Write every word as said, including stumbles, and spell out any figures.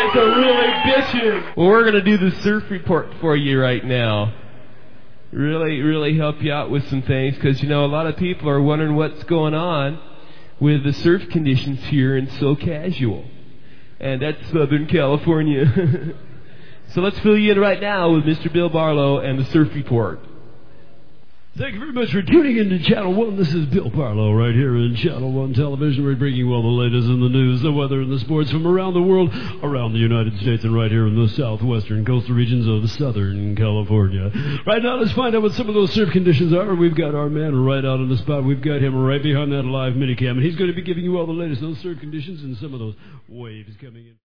guys are really bitching. Well, we're going to do the surf report for you right now. Really, really help you out with some things, because, you know, a lot of people are wondering what's going on with the surf conditions here in So Casual. And that's Southern California. So let's fill you in right now with Mister Bill Barlow and the surf report. Thank you very much for tuning in to Channel one. This is Bill Barlow right here in Channel one Television. We're bringing you all the latest in the news, the weather, and the sports from around the world, around the United States, and right here in the southwestern coastal regions of Southern California. Right now, let's find out what some of those surf conditions are. We've got our man right out on the spot. We've got him right behind that live minicam, and he's going to be giving you all the latest, those surf conditions and some of those waves coming in.